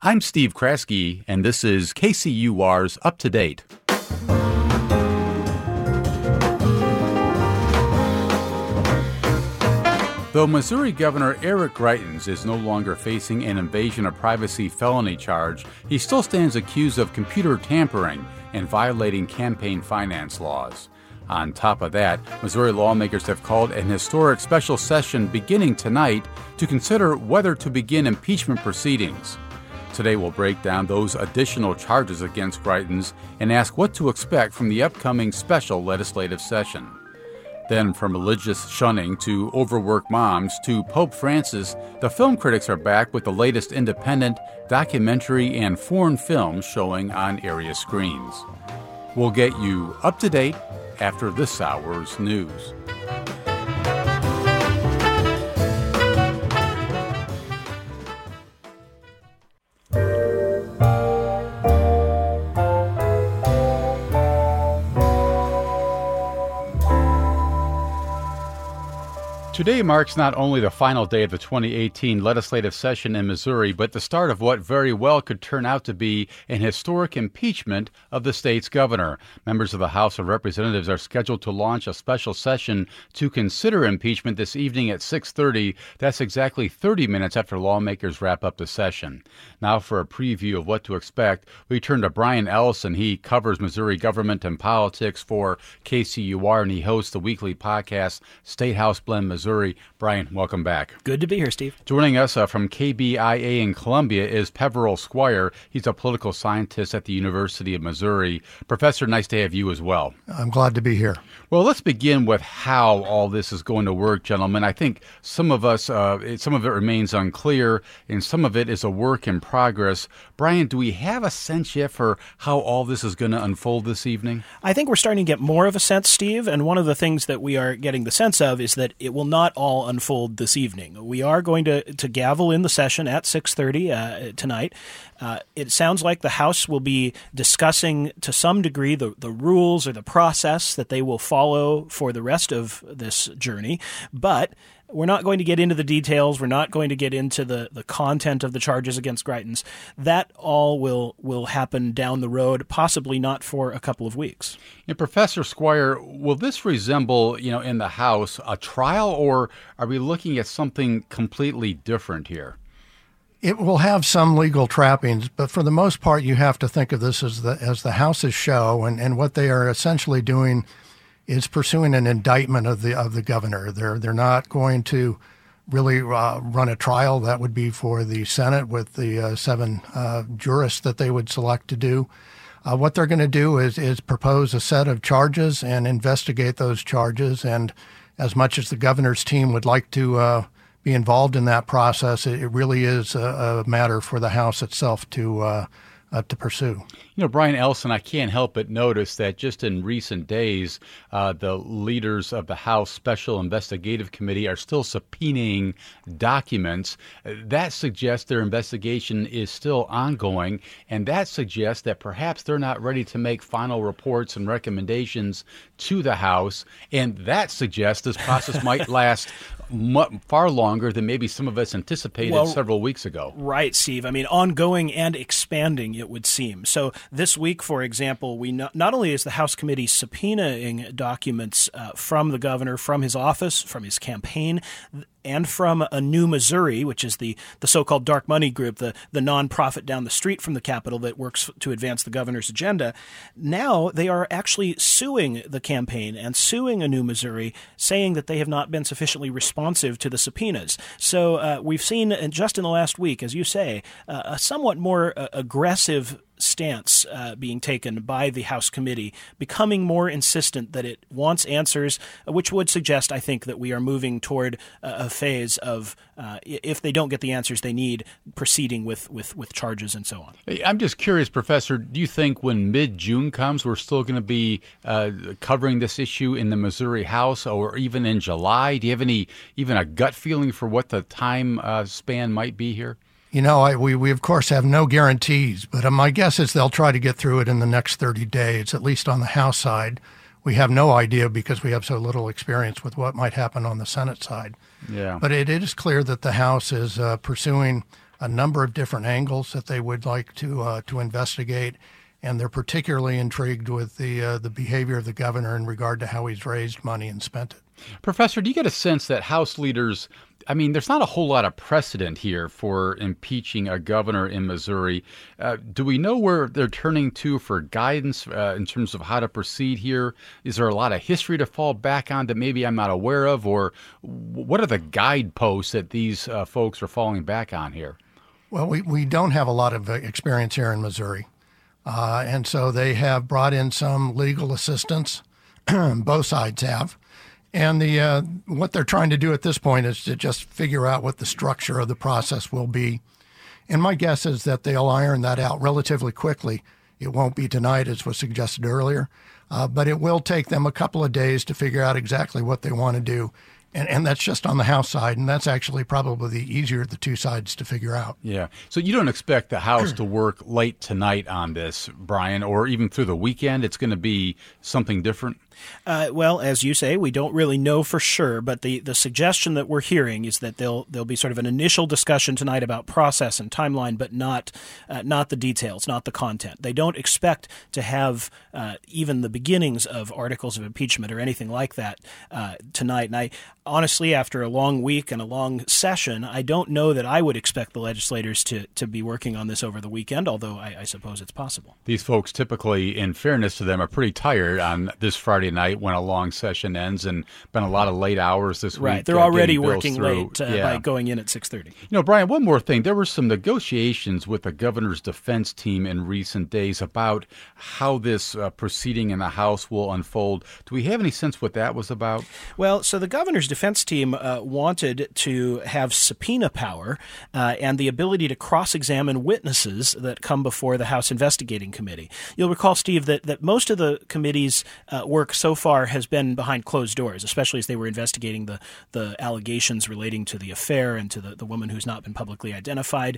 I'm Steve Kraske, and this is KCUR's Up to Date. Though Missouri Governor Eric Greitens is no longer facing an invasion of privacy felony charge, he still stands accused of computer tampering and violating campaign finance laws. On top of that, Missouri lawmakers have called an historic special session beginning tonight to consider whether to begin impeachment proceedings. Today we'll break down those additional charges against Greitens and ask what to expect from the upcoming special legislative session. Then from religious shunning to overworked moms to Pope Francis, the film critics are back with the latest independent, documentary, and foreign films showing on area screens. We'll get you up to date after this hour's news. Today marks not only the final day of the 2018 legislative session in Missouri, but the start of what very well could turn out to be an historic impeachment of the state's governor. Members of the House of Representatives are scheduled to launch a special session to consider impeachment this evening at 6:30. That's exactly 30 minutes after lawmakers wrap up the session. Now for a preview of what to expect, we turn to Brian Ellison. He covers Missouri government and politics for KCUR, and he hosts the weekly podcast State House Blend Missouri. Brian, welcome back. Good to be here, Steve. Joining us from KBIA in Columbia is Peveril Squire. He's a political scientist at the University of Missouri. Professor, nice to have you as well. I'm glad to be here. Well, let's begin with how all this is going to work, gentlemen. I think some of it remains unclear, and some of it is a work in progress. Brian, do we have a sense yet for how all this is going to unfold this evening? I think we're starting to get more of a sense, Steve, and one of the things that we are getting the sense of is that it will not all unfold this evening. We are going to gavel in the session at 6:30 tonight. It sounds like the House will be discussing to some degree the rules or the process that they will follow for the rest of this journey, but we're not going to get into the details. We're not going to get into the content of the charges against Greitens. That all will happen down the road, possibly not for a couple of weeks. Professor Squire, will this resemble, in the House, a trial, or are we looking at something completely different here? It will have some legal trappings, but for the most part, you have to think of this as the House's show, and what they are essentially doing is pursuing an indictment of the governor. They're not going to really run a trial. That would be for the Senate with the 7 jurists that they would select to do. What they're going to do is propose a set of charges and investigate those charges. And as much as the governor's team would like to be involved in that process, it really is a matter for the House itself to pursue. Brian Ellison, I can't help but notice that just in recent days, the leaders of the House Special Investigative Committee are still subpoenaing documents. That suggests their investigation is still ongoing, and that suggests that perhaps they're not ready to make final reports and recommendations to the House, and that suggests this process might last far longer than maybe some of us anticipated several weeks ago. Right, Steve. I mean, ongoing and expanding, it would seem. So this week, for example, we not only is the House committee subpoenaing documents from the governor, from his office, from his campaign, and from A New Missouri, which is the so-called dark money group, the nonprofit down the street from the Capitol that works to advance the governor's agenda. Now they are actually suing the campaign and suing A New Missouri, saying that they have not been sufficiently responsive to the subpoenas. So we've seen just in the last week, as you say, a somewhat more aggressive stance being taken by the House committee, becoming more insistent that it wants answers, which would suggest, I think, that we are moving toward a phase of, if they don't get the answers they need, proceeding with charges and so on. I'm just curious, Professor, do you think when mid-June comes, we're still going to be covering this issue in the Missouri House, or even in July? Do you have even a gut feeling for what the time span might be here? We of course have no guarantees, but my guess is they'll try to get through it in the next 30 days, at least on the House side. We have no idea because we have so little experience with what might happen on the Senate side. Yeah. But it is clear that the House is pursuing a number of different angles that they would like to investigate, and they're particularly intrigued with the behavior of the governor in regard to how he's raised money and spent it. Professor, do you get a sense that House leaders, there's not a whole lot of precedent here for impeaching a governor in Missouri. Do we know where they're turning to for guidance in terms of how to proceed here? Is there a lot of history to fall back on that maybe I'm not aware of? Or what are the guideposts that these folks are falling back on here? Well, we don't have a lot of experience here in Missouri. And so they have brought in some legal assistance. Both sides have. And what they're trying to do at this point is to just figure out what the structure of the process will be. And my guess is that they'll iron that out relatively quickly. It won't be tonight, as was suggested earlier, but it will take them a couple of days to figure out exactly what they want to do. And that's just on the House side, and that's actually probably the easier of the two sides to figure out. Yeah. So you don't expect the House to work late tonight on this, Brian, or even through the weekend? It's going to be something different? Well, as you say, we don't really know for sure, but the suggestion that we're hearing is that there'll be sort of an initial discussion tonight about process and timeline, but not the details, not the content. They don't expect to have even the beginnings of articles of impeachment or anything like that tonight. And I honestly, after a long week and a long session, I don't know that I would expect the legislators to be working on this over the weekend, although I suppose it's possible. These folks typically, in fairness to them, are pretty tired on this Friday night when a long session ends, and been a lot of late hours this week. Right, they're already working late by going in at 6:30. Brian, one more thing. There were some negotiations with the governor's defense team in recent days about how this proceeding in the House will unfold. Do we have any sense what that was about? Well, so the governor's defense team wanted to have subpoena power and the ability to cross-examine witnesses that come before the House Investigating Committee. You'll recall, Steve, that most of the committee's work so far has been behind closed doors, especially as they were investigating the allegations relating to the affair and to the woman who's not been publicly identified.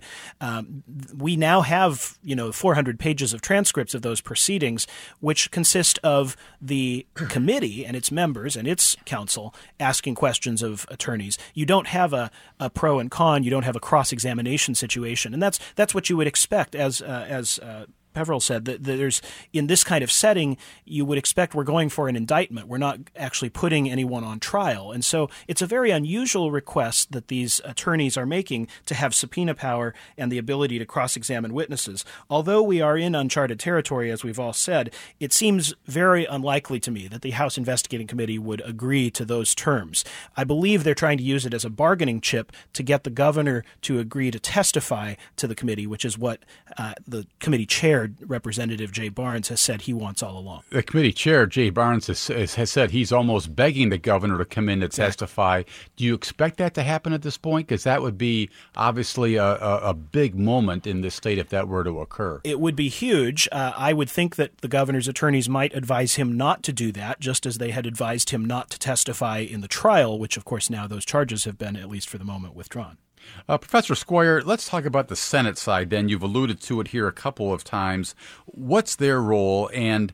We now have 400 pages of transcripts of those proceedings, which consist of the committee and its members and its counsel asking questions of attorneys. You don't have a pro and con. You don't have a cross-examination situation, and that's what you would expect as Peveril said, that there's, in this kind of setting, you would expect we're going for an indictment. We're not actually putting anyone on trial. And so it's a very unusual request that these attorneys are making to have subpoena power and the ability to cross-examine witnesses. Although we are in uncharted territory, as we've all said, it seems very unlikely to me that the House Investigating Committee would agree to those terms. I believe they're trying to use it as a bargaining chip to get the governor to agree to testify to the committee, which is what the committee chair, Representative Jay Barnes, has said he wants all along. The committee chair, Jay Barnes, has said he's almost begging the governor to come in to testify. Do you expect that to happen at this point? Because that would be obviously a big moment in this state if that were to occur. It would be huge. I would think that the governor's attorneys might advise him not to do that, just as they had advised him not to testify in the trial, which, of course, now those charges have been, at least for the moment, withdrawn. Professor Squire, let's talk about the Senate side then. You've alluded to it here a couple of times. What's their role? And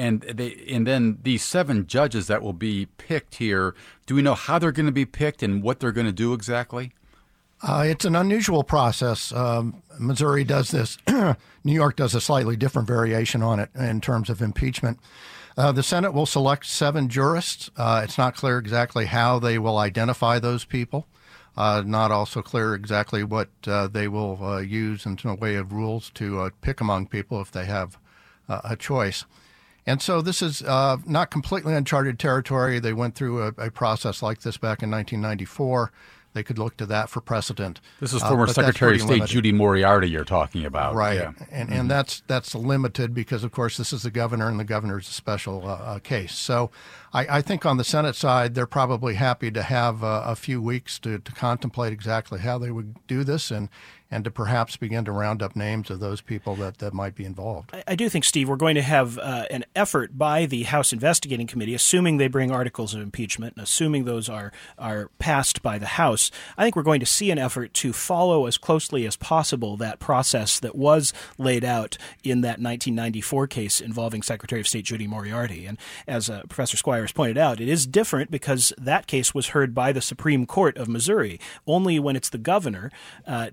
then these 7 judges that will be picked here, do we know how they're going to be picked and what they're going to do exactly? It's an unusual process. Missouri does this. New York does a slightly different variation on it in terms of impeachment. The Senate will select 7 jurists. It's not clear exactly how they will identify those people. Not also clear exactly what they will use in a way of rules to pick among people if they have a choice. And so this is not completely uncharted territory. They went through a process like this back in 1994. They could look to that for precedent. This is former Secretary of State Judy Moriarty you're talking about. Right. Yeah. And that's limited because, of course, this is the governor, and the governor's a special case. So I think on the Senate side, they're probably happy to have a few weeks to contemplate exactly how they would do this and to perhaps begin to round up names of those people that might be involved. I do think, Steve, we're going to have an effort by the House Investigating Committee, assuming they bring articles of impeachment and assuming those are passed by the House. I think we're going to see an effort to follow as closely as possible that process that was laid out in that 1994 case involving Secretary of State Judy Moriarty. And as Professor Squire has pointed out, it is different because that case was heard by the Supreme Court of Missouri. Only when it's the governor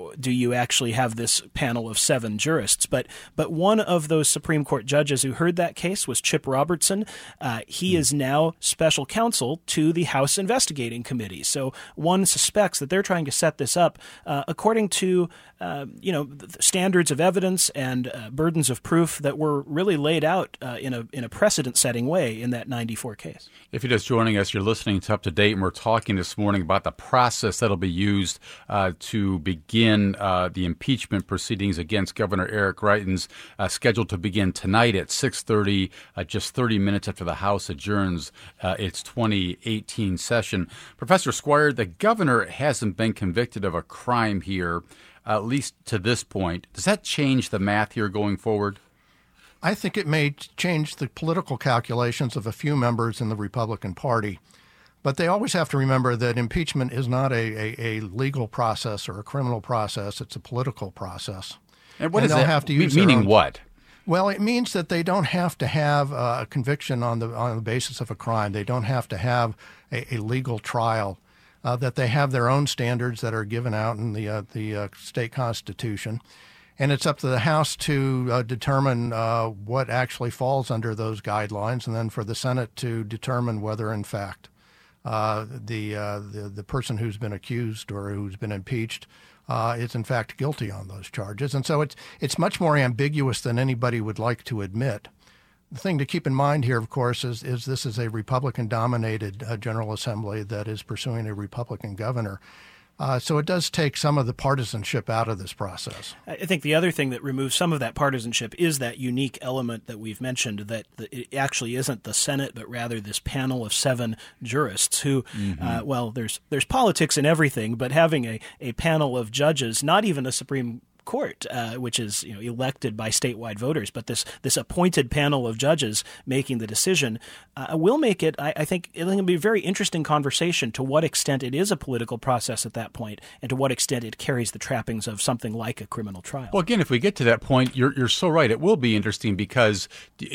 do you actually have this panel of 7 jurists? But one of those Supreme Court judges who heard that case was Chip Robertson. He is now special counsel to the House Investigating Committee. So one suspects that they're trying to set this up according to standards of evidence and burdens of proof that were really laid out in a precedent-setting way in that 94 case. If you're just joining us, you're listening to Up to Date, and we're talking this morning about the process that'll be used to begin the impeachment proceedings against Governor Eric Greitens, scheduled to begin tonight at 6:30, just 30 minutes after the House adjourns its 2018 session. Professor Squire, the governor hasn't been convicted of a crime here, at least to this point. Does that change the math here going forward? I think it may change the political calculations of a few members in the Republican Party. But they always have to remember that impeachment is not a legal process or a criminal process. It's a political process. And what does that have to use? Meaning what? Well, it means that they don't have to have a conviction on the basis of a crime. They don't have to have a legal trial. That they have their own standards that are given out in the state constitution. And it's up to the House to determine what actually falls under those guidelines, and then for the Senate to determine whether, in fact, the person who's been accused or who's been impeached is in fact guilty on those charges. And so it's much more ambiguous than anybody would like to admit. The thing to keep in mind here, of course, is this is a Republican-dominated General Assembly that is pursuing a Republican governor. So it does take some of the partisanship out of this process. I think the other thing that removes some of that partisanship is that unique element that we've mentioned, that it actually isn't the Senate, but rather this panel of 7 jurists who, there's politics in everything, but having a panel of judges, not even a Supreme Court, which is elected by statewide voters, but this appointed panel of judges making the decision will make it. I think it'll be a very interesting conversation to what extent it is a political process at that point, and to what extent it carries the trappings of something like a criminal trial. Well, again, if we get to that point, you're so right. It will be interesting because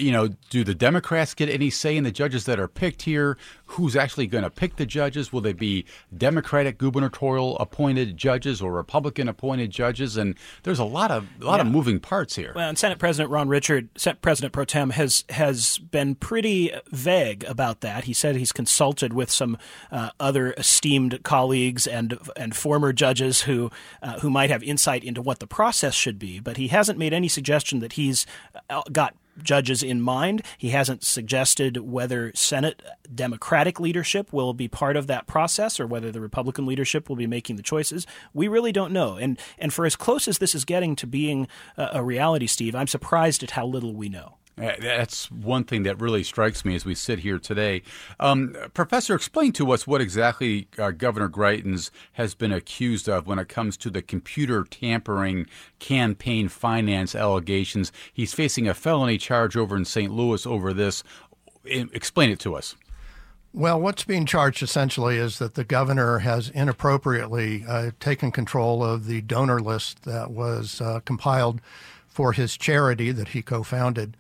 do the Democrats get any say in the judges that are picked here? Who's actually going to pick the judges? Will they be Democratic gubernatorial appointed judges or Republican appointed judges? And there's a lot of moving parts here. Well, and Senate President Ron Richard, Senate President Pro Tem, has been pretty vague about that. He said he's consulted with some other esteemed colleagues and former judges who might have insight into what the process should be, but he hasn't made any suggestion that he's got judges in mind. He hasn't suggested whether Senate Democratic leadership will be part of that process or whether the Republican leadership will be making the choices. We really don't know. And for as close as this is getting to being a reality, Steve, I'm surprised at how little we know. That's one thing that really strikes me as we sit here today. Professor, explain to us what exactly Governor Greitens has been accused of when it comes to the computer tampering campaign finance allegations. He's facing a felony charge over in St. Louis over this. Explain it to us. Well, what's being charged essentially is that the governor has inappropriately taken control of the donor list that was compiled for his charity that he co-founded.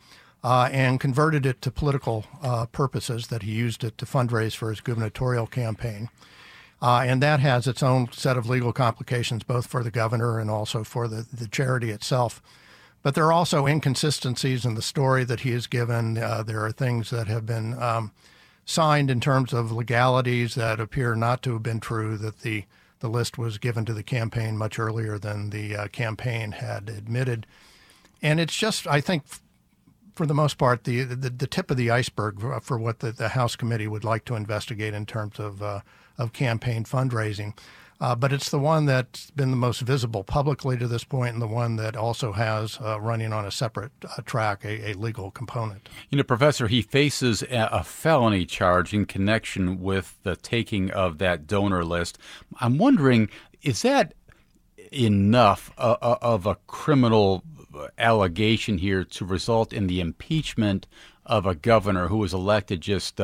And converted it to political purposes, that he used it to fundraise for his gubernatorial campaign. And that has its own set of legal complications, both for the governor and also for the charity itself. But there are also inconsistencies in the story that he has given. There are things that have been signed in terms of legalities that appear not to have been true, that the list was given to the campaign much earlier than the campaign had admitted. And it's just, I think, for the most part, the tip of the iceberg for what the House committee would like to investigate in terms of campaign fundraising. But it's the one that's been the most visible publicly to this point, and the one that also has running on a separate track a legal component. Professor, he faces a felony charge in connection with the taking of that donor list. I'm wondering, is that enough of a criminal allegation here to result in the impeachment of a governor who was elected just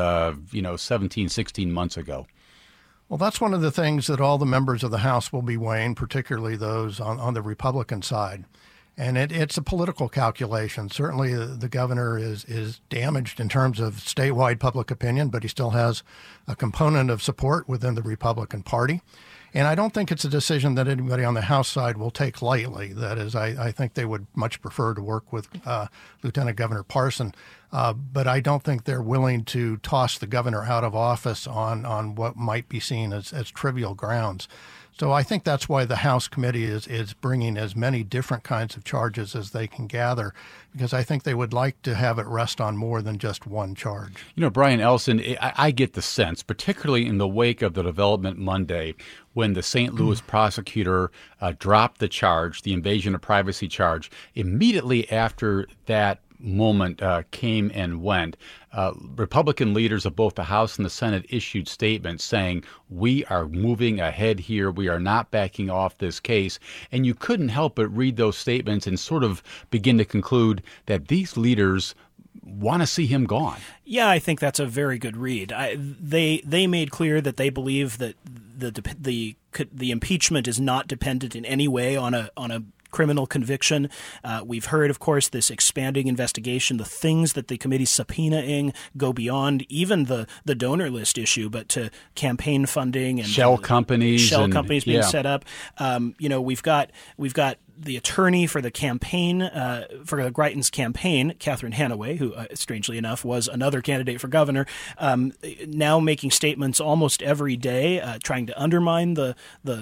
17, 16 months ago? Well, that's one of the things that all the members of the House will be weighing, particularly those on the Republican side. And it's a political calculation. Certainly the governor is damaged in terms of statewide public opinion, but he still has a component of support within the Republican Party. And I don't think it's a decision that anybody on the House side will take lightly. That is, I think they would much prefer to work with Lieutenant Governor Parson. But I don't think they're willing to toss the governor out of office on what might be seen as trivial grounds. So I think that's why the House committee is bringing as many different kinds of charges as they can gather, because I think they would like to have it rest on more than just one charge. You know, Brian Ellison, I get the sense, particularly in the wake of the development Monday, when the St. Louis prosecutor dropped the charge, the invasion of privacy charge, immediately after that moment came and went, Republican leaders of both the House and the Senate issued statements saying, we are moving ahead here. We are not backing off this case. And you couldn't help but read those statements and sort of begin to conclude that these leaders want to see him gone. Yeah, I think that's a very good read. They made clear that they believe that the impeachment is not dependent in any way on a criminal conviction. We've heard, of course, this expanding investigation. The things that the committee's subpoenaing go beyond even the donor list issue, but to campaign funding and shell companies being set up. We've got the attorney for the campaign, for Greitens' campaign, Catherine Hanaway, who, strangely enough, was another candidate for governor, now making statements almost every day, trying to undermine the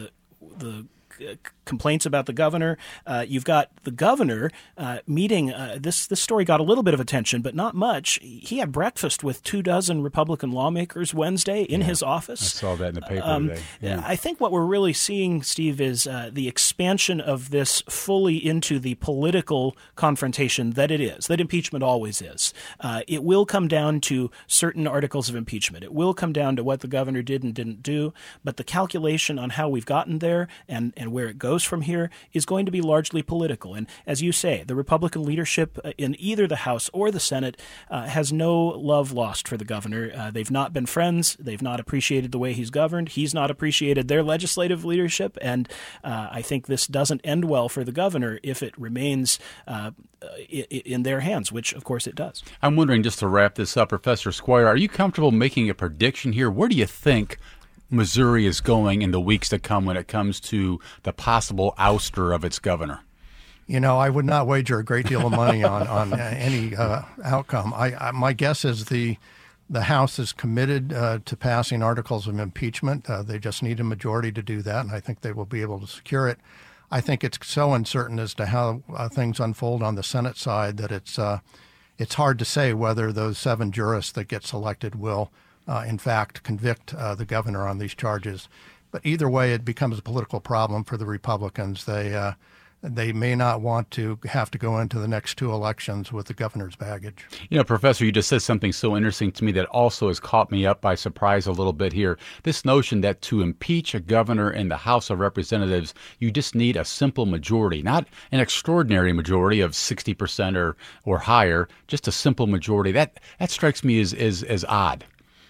complaints about the governor. You've got the governor meeting. This story got a little bit of attention, but not much. He had breakfast with 24 Republican lawmakers Wednesday in his office. I saw that in the paper today. Yeah. I think what we're really seeing, Steve, is the expansion of this fully into the political confrontation that it is, that impeachment always is. It will come down to certain articles of impeachment. It will come down to what the governor did and didn't do, but the calculation on how we've gotten there and where it goes from here is going to be largely political. And as you say, the Republican leadership in either the House or the Senate has no love lost for the governor. They've not been friends. They've not appreciated the way he's governed. He's not appreciated their legislative leadership. And I think this doesn't end well for the governor if it remains in their hands, which, of course, it does. I'm wondering, just to wrap this up, Professor Squire, are you comfortable making a prediction here? Where do you think Missouri is going in the weeks to come when it comes to the possible ouster of its governor? You know, I would not wager a great deal of money on any outcome. My guess is the House is committed to passing articles of impeachment. They just need a majority to do that, and I think they will be able to secure it. I think it's so uncertain as to how things unfold on the Senate side that it's hard to say whether those 7 jurists that get selected will in fact, convict the governor on these charges. But either way, it becomes a political problem for the Republicans. They may not want to have to go into the next 2 elections with the governor's baggage. You know, Professor, you just said something so interesting to me that also has caught me up by surprise a little bit here. This notion that to impeach a governor in the House of Representatives, you just need a simple majority, not an extraordinary majority of 60% or higher, just a simple majority. That strikes me as odd.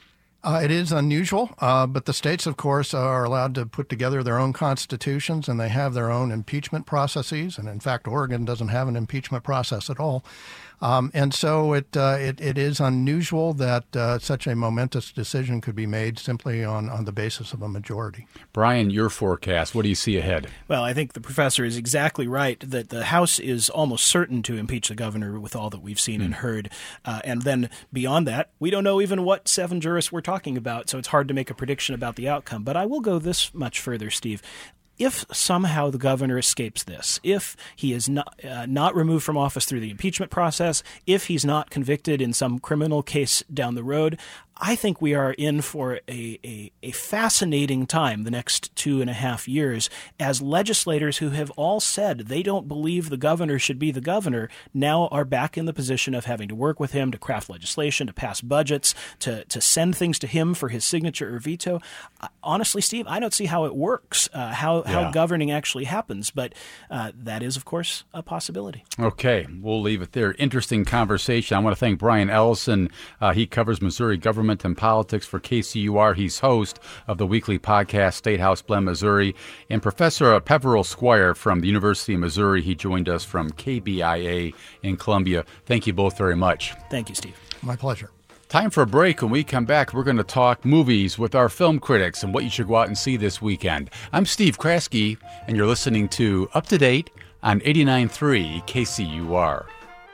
It is unusual, but the states, of course, are allowed to put together their own constitutions, and they have their own impeachment processes. And in fact, Oregon doesn't have an impeachment process at all. And so it is unusual that such a momentous decision could be made simply on the basis of a majority. Brian, your forecast, what do you see ahead? Well, I think the professor is exactly right that the House is almost certain to impeach the governor with all that we've seen and heard. And then beyond that, we don't know even what 7 jurists we're talking about, so it's hard to make a prediction about the outcome. But I will go this much further, Steve. If somehow the governor escapes this, if he is not removed from office through the impeachment process, if he's not convicted in some criminal case down the road, I think we are in for a fascinating time the next 2.5 years as legislators who have all said they don't believe the governor should be the governor now are back in the position of having to work with him to craft legislation, to pass budgets, to send things to him for his signature or veto. Honestly, Steve, I don't see how it works, how governing actually happens, but that is, of course, a possibility. Okay, we'll leave it there. Interesting conversation. I want to thank Brian Ellison. He covers Missouri government and politics for KCUR. He's host of the weekly podcast State House Blend Missouri. And Professor Peveril Squire from the University of Missouri. He joined us from KBIA in Columbia. Thank you both very much. Thank you, Steve. My pleasure. Time for a break. When we come back, we're going to talk movies with our film critics and what you should go out and see this weekend. I'm Steve Kraske, and you're listening to Up to Date on 89.3 KCUR.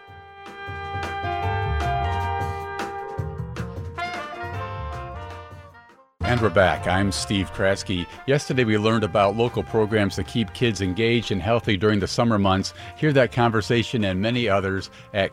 And we're back. I'm Steve Kraske. Yesterday we learned about local programs to keep kids engaged and healthy during the summer months. Hear that conversation and many others at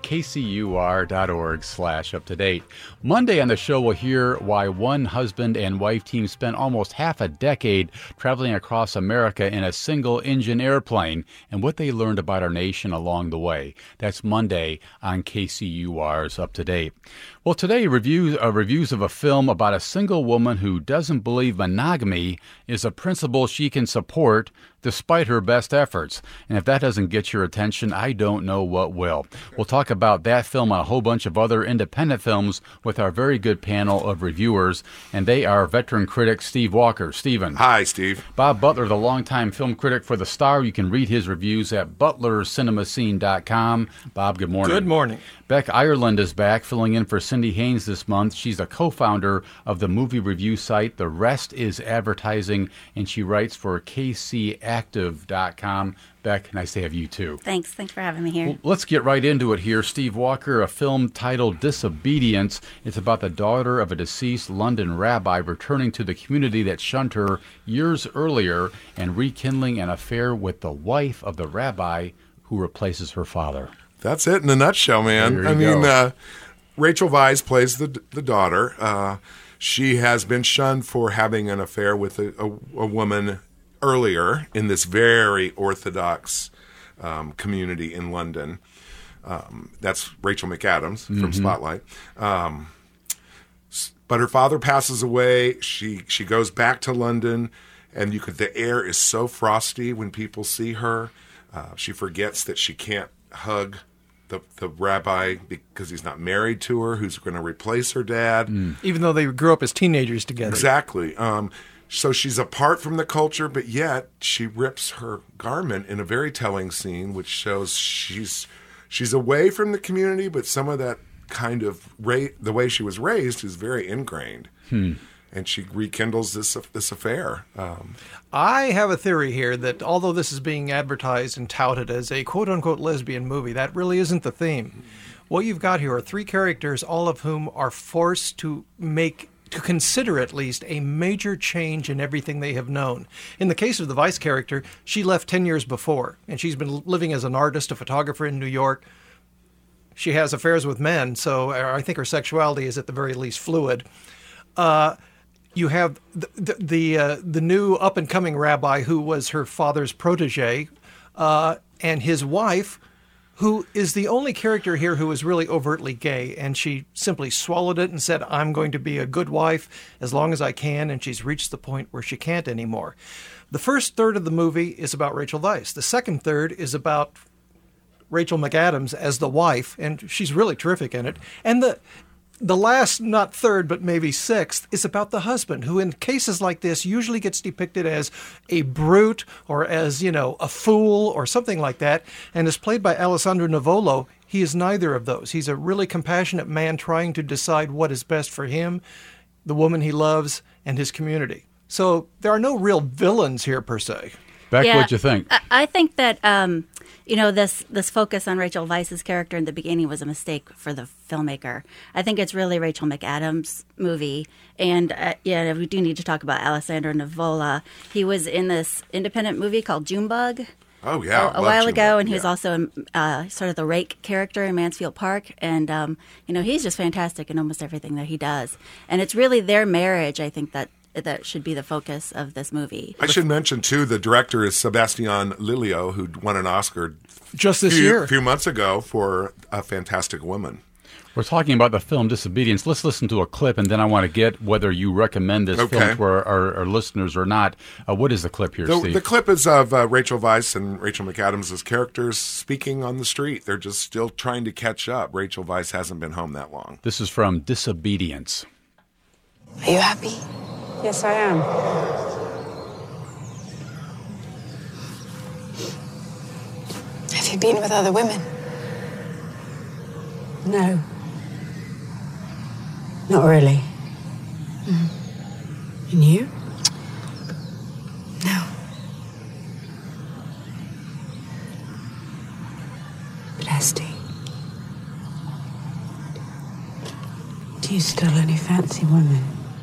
kcur.org/uptodate. Monday on the show we'll hear why one husband and wife team spent almost half a decade traveling across America in a single-engine airplane and what they learned about our nation along the way. That's Monday on KCUR's Up to Date. Well, today reviews of a film about a single woman who doesn't believe monogamy is a principle she can support despite her best efforts. And if that doesn't get your attention, I don't know what will. We'll talk about that film and a whole bunch of other independent films with our very good panel of reviewers, and they are veteran critic Steve Walker. Stephen. Hi, Steve. Bob Butler, the longtime film critic for The Star. You can read his reviews at butlercinemascene.com. Bob, good morning. Good morning. Beck Ireland is back, filling in for Cindy Haynes this month. She's a co-founder of the movie review site The Rest is Advertising, and she writes for KCActive.com. Beck, nice to have you too. Thanks for having me here. Well, let's get right into it here. Steve Walker, a film titled Disobedience. It's about the daughter of a deceased London rabbi returning to the community that shunned her years earlier and rekindling an affair with the wife of the rabbi who replaces her father. That's it in a nutshell, man. Rachel Weisz plays the daughter. She has been shunned for having an affair with a woman earlier in this very orthodox community in London. That's Rachel McAdams from Spotlight. But her father passes away. She goes back to London, and the air is so frosty when people see her. She forgets that she can't hug the rabbi because he's not married to her, who's going to replace her dad. Even though they grew up as teenagers together. Exactly. So she's apart from the culture, but yet she rips her garment in a very telling scene, which shows she's away from the community, but some of that kind of the way she was raised is very ingrained. And she rekindles this affair. I have a theory here that although this is being advertised and touted as a quote-unquote lesbian movie, that really isn't the theme. What you've got here are three characters, all of whom are forced to consider at least a major change in everything they have known. In the case of the Weisz character, she left 10 years before, and she's been living as an artist, a photographer in New York. She has affairs with men, so I think her sexuality is at the very least fluid. You have the new up-and-coming rabbi who was her father's protege, and his wife, who is the only character here who is really overtly gay, and she simply swallowed it and said, I'm going to be a good wife as long as I can, and she's reached the point where she can't anymore. The first third of the movie is about Rachel Weisz. The second third is about Rachel McAdams as the wife, and she's really terrific in it. And the last, not third, but maybe sixth, is about the husband, who in cases like this usually gets depicted as a brute or as, a fool or something like that, and is played by Alessandro Nivola. He is neither of those. He's a really compassionate man trying to decide what is best for him, the woman he loves, and his community. So there are no real villains here, per se. Beck, what'd you think? I think that, this focus on Rachel Weisz's character in the beginning was a mistake for the filmmaker. I think it's really Rachel McAdams' movie. And, we do need to talk about Alessandro Nivola. He was in this independent movie called Junebug. Oh, yeah. A while ago, and he was also in, sort of the rake character in Mansfield Park. And, he's just fantastic in almost everything that he does. And it's really their marriage, I think, that should be the focus of this movie. I should mention, too, the director is Sebastian Lelio, who won an Oscar just this year, a few months ago for A Fantastic Woman. We're talking about the film Disobedience. Let's listen to a clip, and then I want to get whether you recommend this film to our listeners or not. What is the clip here, Steve? The clip is of Rachel Weisz and Rachel McAdams' characters speaking on the street. They're just still trying to catch up. Rachel Weisz hasn't been home that long. This is from Disobedience. Are you happy? Yes, I am. Have you been with other women? No. Not really. And you? No. But Esty, do you still any fancy women?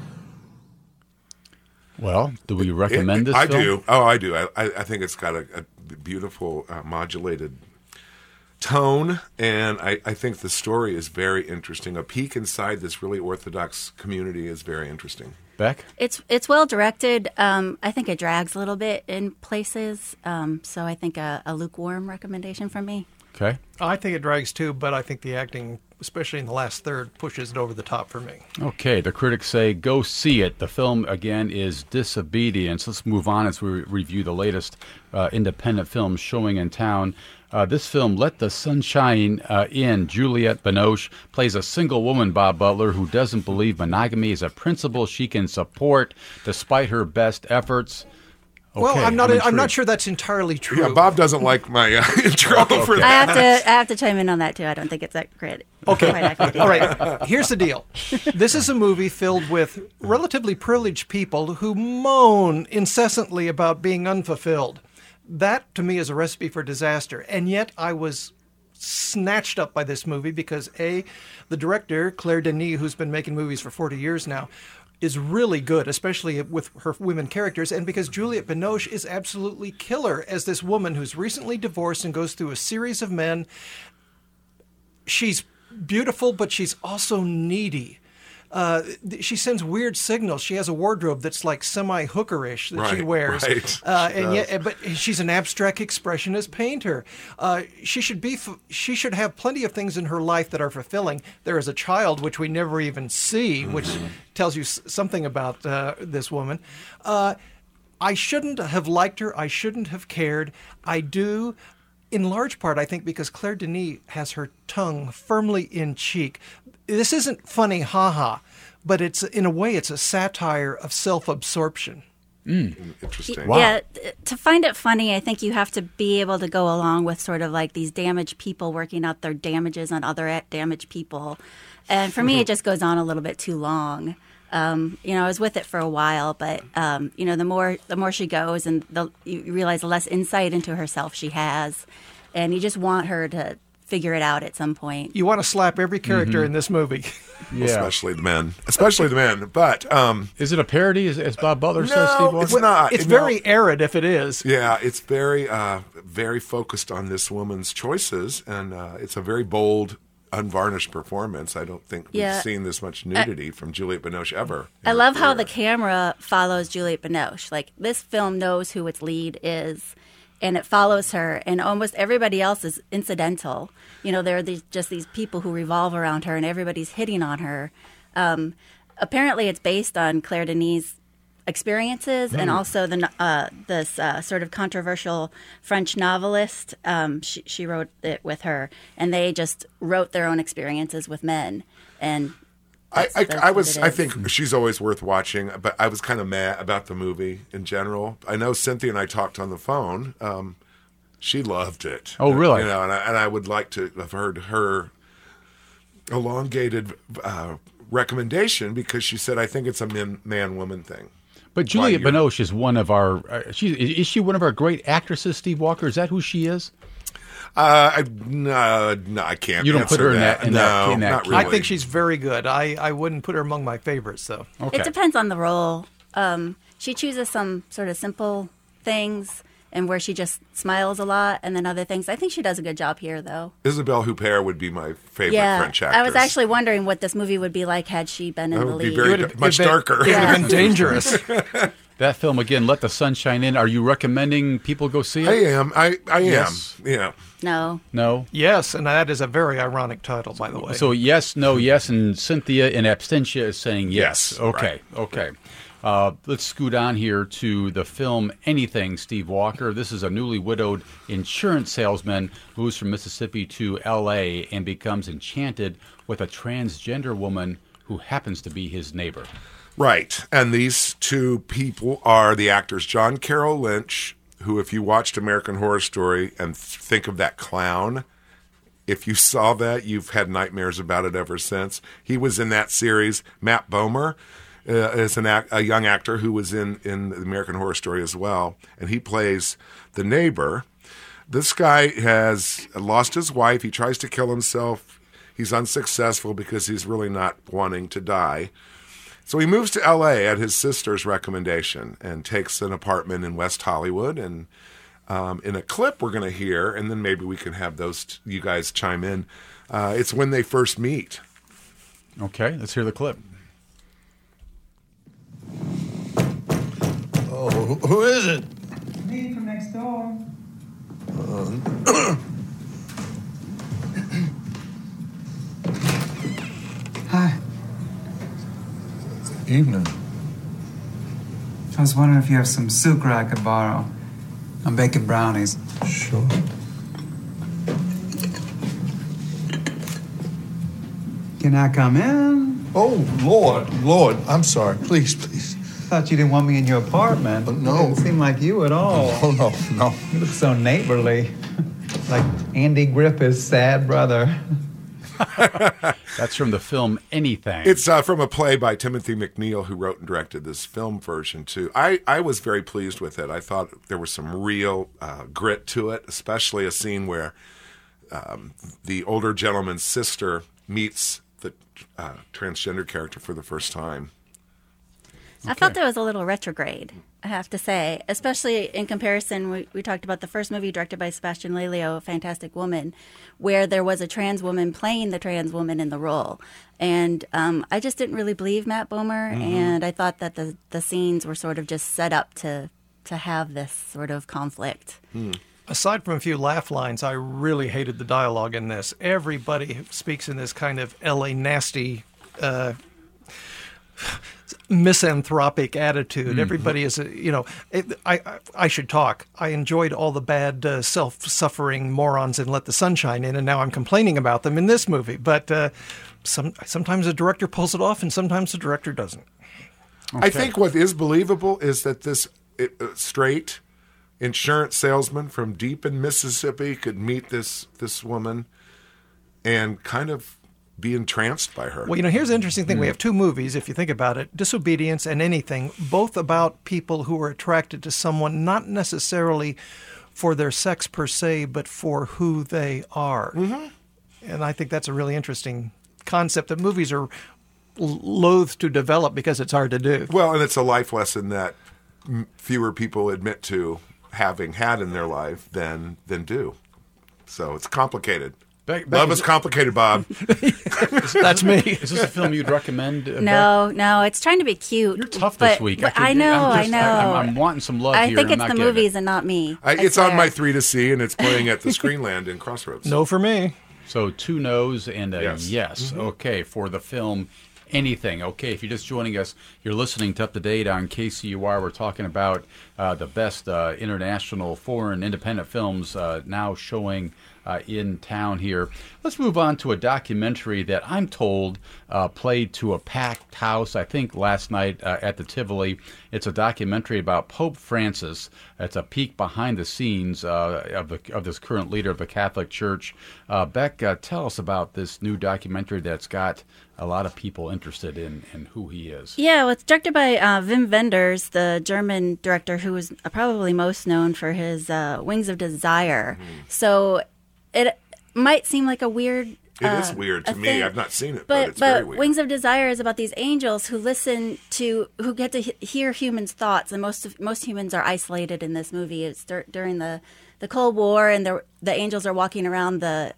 Well, do we recommend this I film? do. Oh, I do. I think it's got a beautiful modulated tone, and I think the story is very interesting. A peek inside this really orthodox community is very interesting. Beck? It's well directed. I think it drags a little bit in places, so I think a lukewarm recommendation from me. Okay. I think it drags too, but I think the acting, especially in the last third, pushes it over the top for me. Okay, the critics say go see it. The film, again, is Disobedience. Let's move on as we review the latest independent films showing in town. This film, Let the Sunshine In. Juliette Binoche plays a single woman, Bob Butler, who doesn't believe monogamy is a principle she can support despite her best efforts. Okay, well, I'm not intrigued. sure that's entirely true. Yeah, Bob doesn't like my intro for that. I have to chime in on that too. I don't think it's that great. Okay. Quite accurate All either. right. Here's the deal. This is a movie filled with relatively privileged people who moan incessantly about being unfulfilled. That, to me, is a recipe for disaster. And yet I was snatched up by this movie because, A, the director, Claire Denis, who's been making movies for 40 years now, is really good, especially with her women characters, and because Juliette Binoche is absolutely killer as this woman who's recently divorced and goes through a series of men. She's beautiful, but she's also needy. She sends weird signals. She has a wardrobe that's like semi-hookerish that she wears, but she's an abstract expressionist painter. She should have plenty of things in her life that are fulfilling. There is a child which we never even see, which tells you something about this woman. I shouldn't have liked her. I shouldn't have cared. I do. In large part, I think, because Claire Denis has her tongue firmly in cheek. This isn't funny, ha-ha, but in a way, it's a satire of self-absorption. Interesting. Wow. Yeah, to find it funny, I think you have to be able to go along with sort of like these damaged people working out their damages on other damaged people. And for me, it just goes on a little bit too long. I was with it for a while, but the more she goes, and you realize the less insight into herself she has, and you just want her to figure it out at some point. You want to slap every character in this movie. Yeah. Especially the men. But Is it a parody, as Bob Butler says, no, Steve Walker? it's not. It's very arid if it is. Yeah, it's very, very focused on this woman's choices, and it's a very bold, unvarnished performance. I don't think we've seen this much nudity from Juliette Binoche ever. I love how the camera follows Juliette Binoche. Like, this film knows who its lead is, and it follows her, and almost everybody else is incidental. There are just these people who revolve around her, and everybody's hitting on her. Apparently, it's based on Claire Denis' experiences, and also this sort of controversial French novelist. She wrote it with her, and they just wrote their own experiences with men. And I think she's always worth watching, but I was kind of mad about the movie in general. I know Cynthia and I talked on the phone. She loved it. Oh, really? And I would like to have heard her elongated recommendation, because she said, I think it's a man-woman thing. But Juliette Binoche is one of our. Is she one of our great actresses, Steve Walker? Is that who she is? No, I can't. You don't put her in that. No, not really. I think she's very good. I wouldn't put her among my favorites, though. Okay. It depends on the role. She chooses some sort of simple things, and where she just smiles a lot, and then other things. I think she does a good job here, though. Isabelle Huppert would be my favorite French actress. I was actually wondering what this movie would be like had she been in the lead. It would be much darker. It would have been dangerous. That film, again, Let the Sunshine In. Are you recommending people go see it? I am. I Yes. am. Yeah. No? Yes, and that is a very ironic title, by the way. So yes, no, yes, and Cynthia in absentia is saying yes. Yes, Okay, right. okay. Let's scoot on here to the film Anything, Steve Walker. This is a newly widowed insurance salesman who moves from Mississippi to L.A. and becomes enchanted with a transgender woman who happens to be his neighbor. Right. And these two people are the actors John Carroll Lynch, who, if you watched American Horror Story and think of that clown, If you saw that, you've had nightmares about it ever since. He was in that series. Matt Bomer is a young actor who was in the American Horror Story as well, and he plays the neighbor. This guy has lost his wife. He tries to kill himself. He's unsuccessful because he's really not wanting to die. So he moves to L.A. at his sister's recommendation and takes an apartment in West Hollywood. And in a clip we're going to hear, and then maybe we can have you guys chime in, it's when they first meet. Okay, let's hear the clip. Oh, who is it? Me from next door. Hi. Evening. I was wondering if you have some sucre I could borrow. I'm baking brownies. Sure. Can I come in? Oh, Lord, I'm sorry. Please. Thought you didn't want me in your apartment. No. Didn't seem like you at all. Oh, no. You look so neighborly. Like Andy Griffith's sad brother. That's from the film Anything. It's from a play by Timothy McNeil, who wrote and directed this film version, too. I was very pleased with it. I thought there was some real grit to it, especially a scene where the older gentleman's sister meets the transgender character for the first time. I felt it was a little retrograde, I have to say, especially in comparison. We talked about the first movie directed by Sebastian Lelio, Fantastic Woman, where there was a trans woman playing the trans woman in the role. And I just didn't really believe Matt Bomer, and I thought that the scenes were sort of just set up to have this sort of conflict. Aside from a few laugh lines, I really hated the dialogue in this. Everybody speaks in this kind of L.A. nasty misanthropic attitude. Everybody is, I should talk. I enjoyed all the bad self-suffering morons in Let the Sunshine In, and now I'm complaining about them in this movie. But sometimes the director pulls it off, and sometimes the director doesn't. Okay. I think what is believable is that this straight insurance salesman from deep in Mississippi could meet this woman and kind of be entranced by her. Well, here's the interesting thing. We have two movies, if you think about it, Disobedience and Anything, both about people who are attracted to someone not necessarily for their sex per se, but for who they are. And I think that's a really interesting concept that movies are loath to develop because it's hard to do. Well, and it's a life lesson that fewer people admit to having had in their life than do. So it's complicated. Love is complicated, Bob. That's me. Is this a film you'd recommend? No, it's trying to be cute. You're tough this week. But I know. I'm wanting some love here. I think it's the movies and not me. It's on my 3 to see, and it's playing at the Screenland in Crossroads. No for me. So 2 no's and a yes. Mm-hmm. Okay, for the film Anything. Okay, if you're just joining us, you're listening to Up to Date on KCUR. We're talking about the best international, foreign, independent films now showing in town here. Let's move on to a documentary that I'm told played to a packed house, I think last night at the Tivoli. It's a documentary about Pope Francis. It's a peek behind the scenes of this current leader of the Catholic Church. Beck, tell us about this new documentary that's got a lot of people interested in who he is. Yeah, well, it's directed by Wim Wenders, the German director who was probably most known for his Wings of Desire. So it might seem like a weird It is weird to me. thing. I've not seen it, but it's very weird. Wings of Desire is about these angels who who get to hear humans' thoughts, and most humans are isolated in this movie. It's during the Cold War, and the angels are walking around the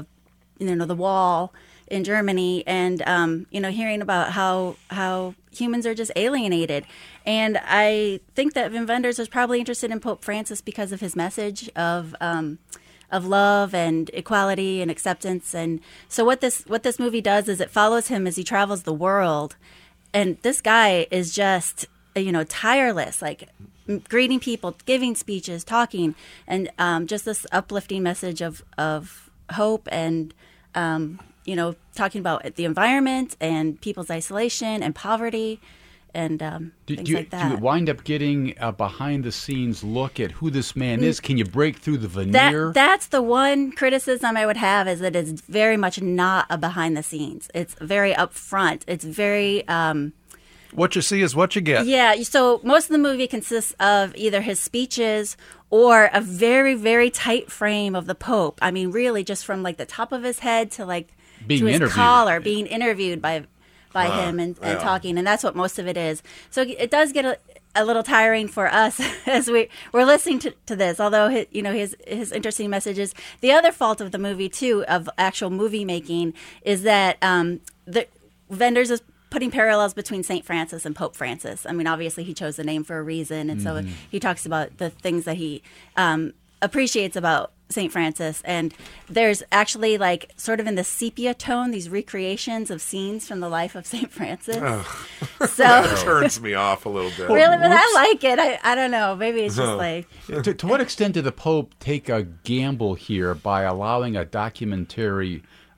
wall in Germany, and hearing about how humans are just alienated. And I think that Wim Wenders was probably interested in Pope Francis because of his message of love and equality and acceptance. And so what this movie does is it follows him as he travels the world, and this guy is just tireless, like greeting people, giving speeches, talking, and just this uplifting message of hope and talking about the environment and people's isolation and poverty. and things like that. Do you wind up getting a behind-the-scenes look at who this man is? Can you break through the veneer? That's the one criticism I would have, is that it's very much not a behind-the-scenes. It's very upfront. It's very... what you see is what you get. Yeah, so most of the movie consists of either his speeches or a very, very tight frame of the Pope. I mean, really, just from like the top of his head to like to his collar, being interviewed by him and talking, and that's what most of it is. So it does get a little tiring for us as we're listening to this, although his interesting messages. The other fault of the movie, too, of actual movie making, is that the Wenders is putting parallels between St. Francis and Pope Francis. I mean, obviously he chose the name for a reason, and so he talks about the things that he appreciates about St. Francis, and there's actually like sort of in the sepia tone these recreations of scenes from the life of St. Francis. Oh. So that turns me off a little bit. Really, but I like it. I don't know. Maybe it's just like... To what extent did the Pope take a gamble here by allowing a documentarian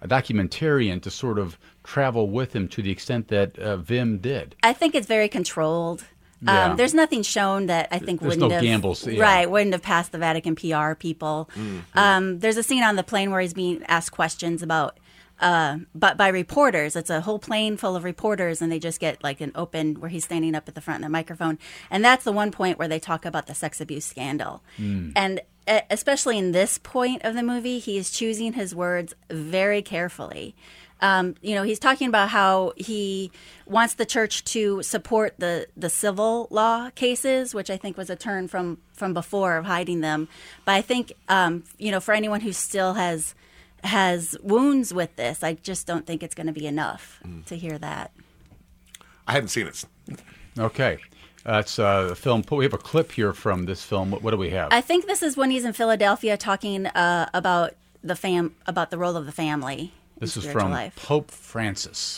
to sort of travel with him to the extent that Wim did? I think it's very controlled. Yeah. There's nothing shown that I think wouldn't have passed the Vatican PR people. There's a scene on the plane where he's being asked questions about, but by reporters. It's a whole plane full of reporters, and they just get like an open where he's standing up at the front in a microphone, and that's the one point where they talk about the sex abuse scandal, and especially in this point of the movie, he is choosing his words very carefully. He's talking about how he wants the church to support the civil law cases, which I think was a turn from before of hiding them. But I think, for anyone who still has wounds with this, I just don't think it's going to be enough to hear that. I haven't seen it. Okay. That's a film. We have a clip here from this film. What do we have? I think this is when he's in Philadelphia talking about the role of the family. This is from Pope Francis.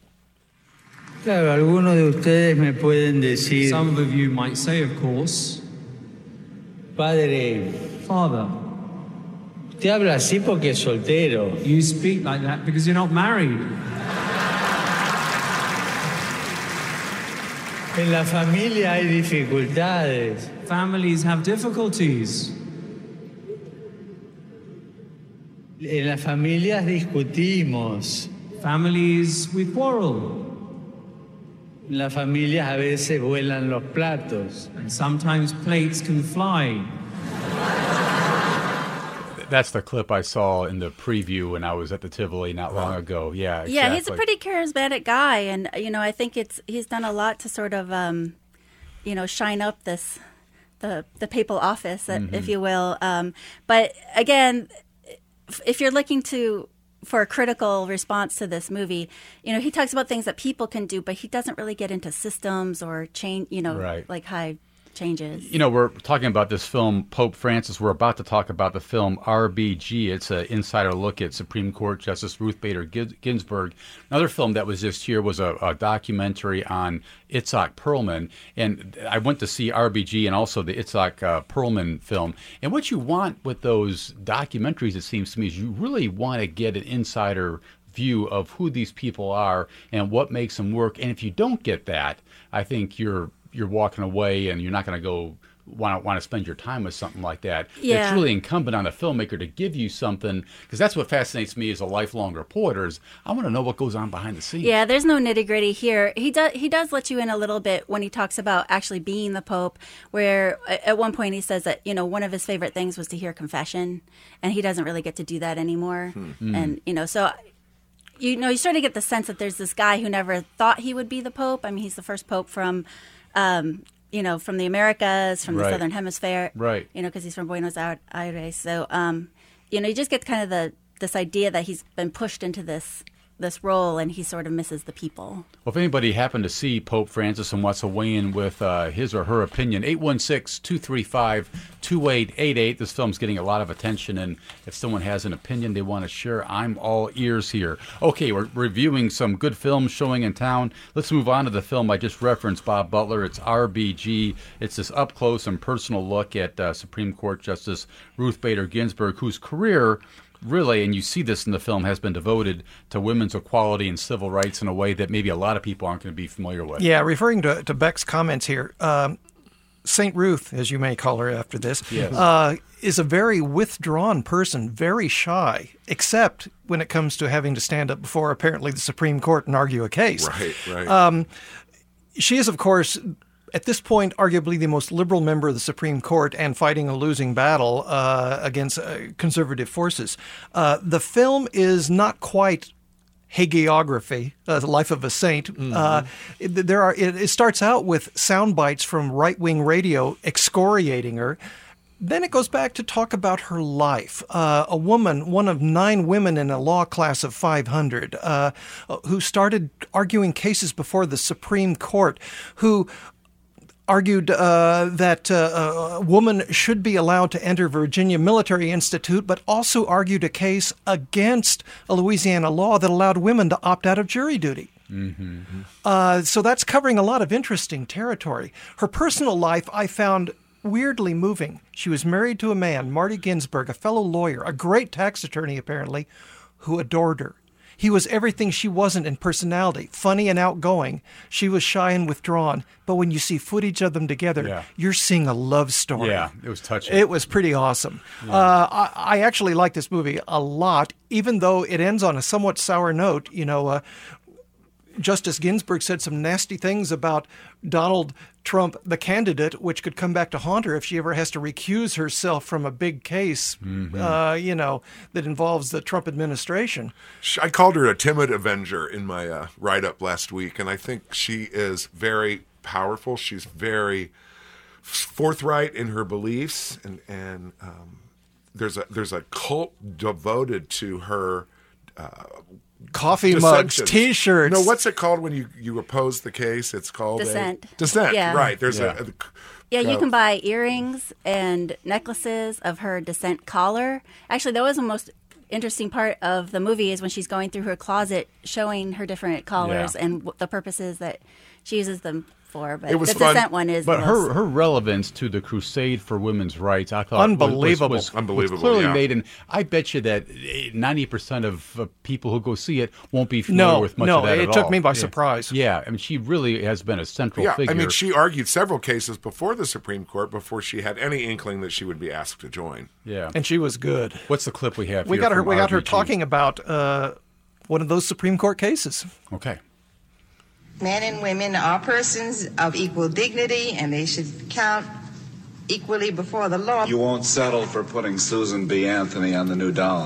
Claro, algunos de ustedes me pueden decir. Some of you might say, of course, Padre, Father, usted habla así porque es soltero. You speak like that because you're not married. En la familia hay dificultades. Families have difficulties. En las familias discutimos. Families, we quarrel. En las familias a veces vuelan los platos. And sometimes plates can fly. That's the clip I saw in the preview when I was at the Tivoli not long ago. Yeah, exactly. Yeah, he's a pretty charismatic guy, and I think he's done a lot to sort of shine up the papal office, if you will. But again, if you're looking for a critical response to this movie, he talks about things that people can do, but he doesn't really get into systems or change, like high changes. We're talking about this film, Pope Francis. We're about to talk about the film RBG. It's an insider look at Supreme Court Justice Ruth Bader Ginsburg. Another film that was just here was a documentary on Itzhak Perlman. And I went to see RBG and also the Itzhak Perlman film. And what you want with those documentaries, it seems to me, is you really want to get an insider view of who these people are and what makes them work. And if you don't get that, I think you're walking away and you're not going to go want to spend your time with something like that. Yeah. It's really incumbent on the filmmaker to give you something, because that's what fascinates me as a lifelong reporter is I want to know what goes on behind the scenes. Yeah, there's no nitty-gritty here. He does let you in a little bit when he talks about actually being the Pope, where at one point he says that, one of his favorite things was to hear confession, and he doesn't really get to do that anymore. And, so... you sort of get the sense that there's this guy who never thought he would be the Pope. I mean, he's the first Pope from from the Americas, from the Southern Hemisphere, right? Because he's from Buenos Aires. So, you just get kind of this idea that he's been pushed into this role, and he sort of misses the people. Well, if anybody happened to see Pope Francis and wants to weigh in with his or her opinion, 816-235-2888. This film's getting a lot of attention, and if someone has an opinion they want to share, I'm all ears here. Okay, we're reviewing some good films showing in town. Let's move on to the film I just referenced, Bob Butler. It's RBG. It's this up-close and personal look at Supreme Court Justice Ruth Bader Ginsburg, whose career really, and you see this in the film, has been devoted to women's equality and civil rights in a way that maybe a lot of people aren't going to be familiar with. Yeah, referring to Beck's comments here, St. Ruth, as you may call her after this, Yes. is a very withdrawn person, very shy, except when it comes to having to stand up before apparently the Supreme Court and argue a case. Right. She is, of course, at this point, arguably the most liberal member of the Supreme Court and fighting a losing battle against conservative forces. The film is not quite hagiography, the life of a saint. It starts out with sound bites from right-wing radio excoriating her. Then it goes back to talk about her life. A woman, one of 9 women in a law class of 500, who started arguing cases before the Supreme Court, who argued that a woman should be allowed to enter Virginia Military Institute, but also argued a case against a Louisiana law that allowed women to opt out of jury duty. So that's covering a lot of interesting territory. Her personal life I found weirdly moving. She was married to a man, Marty Ginsburg, a fellow lawyer, a great tax attorney apparently, who adored her. He was everything she wasn't in personality, funny and outgoing. She was shy and withdrawn. But when you see footage of them together, you're seeing a love story. Yeah, it was touching. It was pretty awesome. Yeah. I actually like this movie a lot, even though it ends on a somewhat sour note. Justice Ginsburg said some nasty things about Donald Trump, the candidate, which could come back to haunt her if she ever has to recuse herself from a big case, that involves the Trump administration. I called her a timid avenger in my write-up last week, and I think she is very powerful. She's very forthright in her beliefs, and there's a cult devoted to her. Coffee mugs, T-shirts. No, what's it called when you oppose the case? It's called dissent. Dissent, yeah. Right. There's you can buy earrings and necklaces of her dissent collar. Actually, that was the most interesting part of the movie is when she's going through her closet showing her different collars and the purposes that she uses them for. But it was the fun. dissent one is But her relevance to the crusade for women's rights, I thought unbelievable. was clearly made. And I bet you that 90% of people who go see it won't be familiar with much of that at all. No, it took me by surprise. Yeah, I mean, she really has been a central figure. I mean, she argued several cases before the Supreme Court before she had any inkling that she would be asked to join. Yeah, and she was good. What's the clip we have? We got her talking about one of those Supreme Court cases. Okay. Men and women are persons of equal dignity, and they should count equally before the law. You won't settle for putting Susan B. Anthony on the new dollar.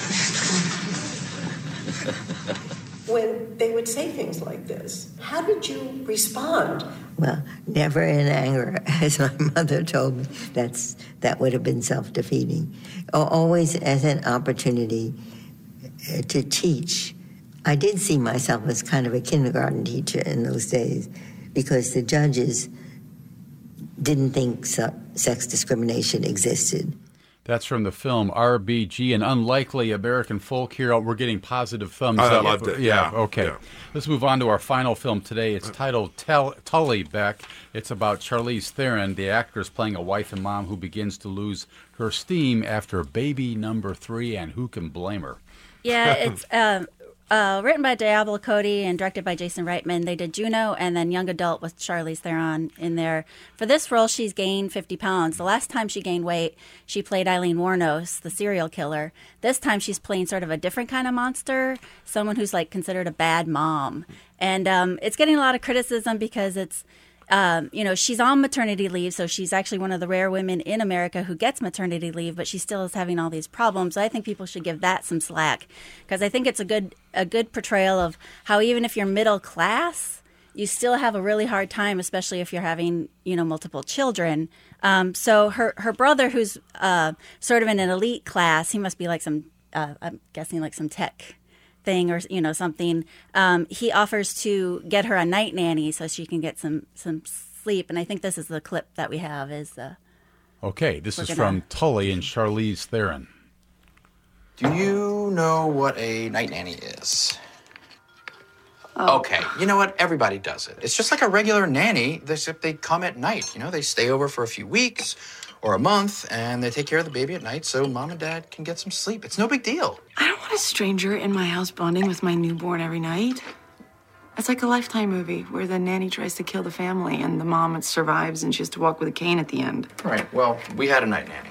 When they would say things like this, how did you respond? Well, never in anger, as my mother told me. That would have been self-defeating. Always as an opportunity to teach. I did see myself as kind of a kindergarten teacher in those days because the judges didn't think sex discrimination existed. That's from the film RBG, an unlikely American folk hero. We're getting positive thumbs up. I loved it. Yeah, okay. Yeah. Let's move on to our final film today. It's titled Tully, Beck. It's about Charlize Theron, the actress playing a wife and mom who begins to lose her steam after baby number 3, and who can blame her? Yeah, it's written by Diablo Cody and directed by Jason Reitman. They did Juno and then Young Adult with Charlize Theron in there. For this role, she's gained 50 pounds. The last time she gained weight, she played Eileen Wuornos, the serial killer. This time she's playing sort of a different kind of monster, someone who's like considered a bad mom. And it's getting a lot of criticism because it's she's on maternity leave, so she's actually one of the rare women in America who gets maternity leave, but she still is having all these problems. So I think people should give that some slack because I think it's a good portrayal of how even if you're middle class, you still have a really hard time, especially if you're having, multiple children. So her brother, who's sort of in an elite class, he must be like some, I'm guessing like some tech thing or something. He offers to get her a night nanny so she can get some sleep, and I think this is the clip that we have. Okay, this is from Tully and Charlize Theron. Do you know what a night nanny is? Oh. Okay, you know what? Everybody does it. It's just like a regular nanny, except they come at night. They stay over for a few weeks or a month, and they take care of the baby at night so mom and dad can get some sleep. It's no big deal. I don't want a stranger in my house bonding with my newborn every night. It's like a Lifetime movie where the nanny tries to kill the family and the mom survives and she has to walk with a cane at the end. Right, well, we had a night nanny.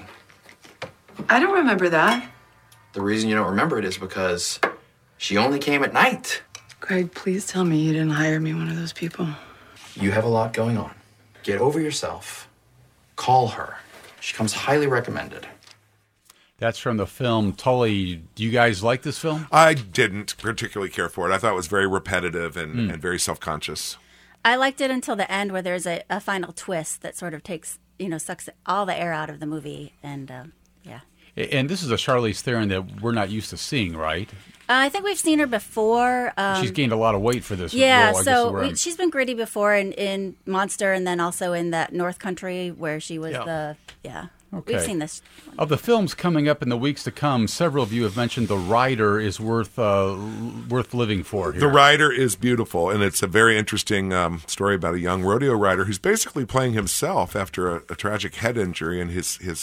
I don't remember that. The reason you don't remember it is because she only came at night. Greg, please tell me you didn't hire me one of those people. You have a lot going on. Get over yourself. Call her. She comes highly recommended. That's from the film Tully. Do you guys like this film? I didn't particularly care for it. I thought it was very repetitive and very self-conscious. I liked it until the end where there's a final twist that sort of takes, sucks all the air out of the movie. And, yeah. And this is a Charlize Theron that we're not used to seeing, right? I think we've seen her before. She's gained a lot of weight for this yeah, role. So she's been gritty before in Monster and then also in that North Country where she was Okay. We've seen this. Of the films coming up in the weeks to come, several of you have mentioned The Rider is worth living for here. The Rider is beautiful, and it's a very interesting story about a young rodeo rider who's basically playing himself after a tragic head injury and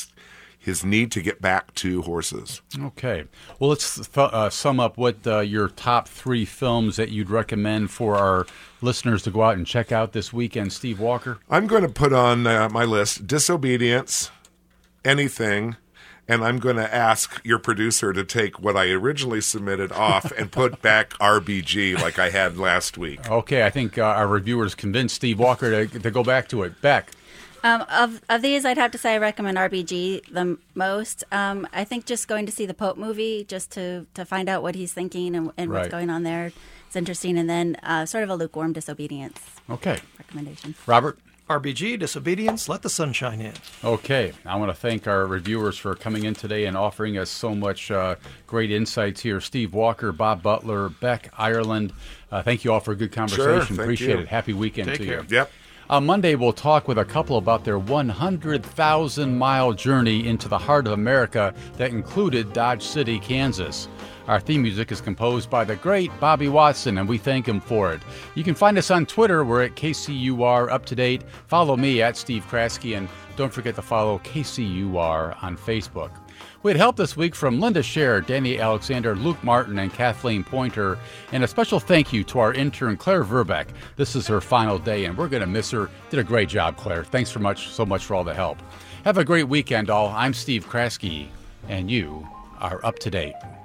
his need to get back to horses. Okay. Well, let's sum up what your top 3 films that you'd recommend for our listeners to go out and check out this weekend. Steve Walker? I'm going to put on my list Disobedience, Anything, and I'm going to ask your producer to take what I originally submitted off and put back RBG like I had last week. Okay, I think our reviewers convinced Steve Walker to go back to it. Beck? Of these, I'd have to say I recommend RBG the most. I think just going to see the Pope movie just to find out what he's thinking and what's going on there. It's interesting. And then sort of a lukewarm Disobedience recommendation. Robert? RBG, Disobedience, Let the Sun Shine In. Okay. I want to thank our reviewers for coming in today and offering us so much great insights here. Steve Walker, Bob Butler, Beck Ireland. Thank you all for a good conversation. Sure, Appreciate it. Happy weekend Take to care. you. Yep. On Monday, we'll talk with a couple about their 100,000-mile journey into the heart of America that included Dodge City, Kansas. Our theme music is composed by the great Bobby Watson, and we thank him for it. You can find us on Twitter. We're at KCUR Up to Date. Follow me at Steve Kraske, and don't forget to follow KCUR on Facebook. We had help this week from Linda Scher, Danny Alexander, Luke Martin, and Kathleen Pointer. And a special thank you to our intern, Claire Verbeck. This is her final day, and we're going to miss her. Did a great job, Claire. Thanks so much for all the help. Have a great weekend, all. I'm Steve Kraske, and you are up to date.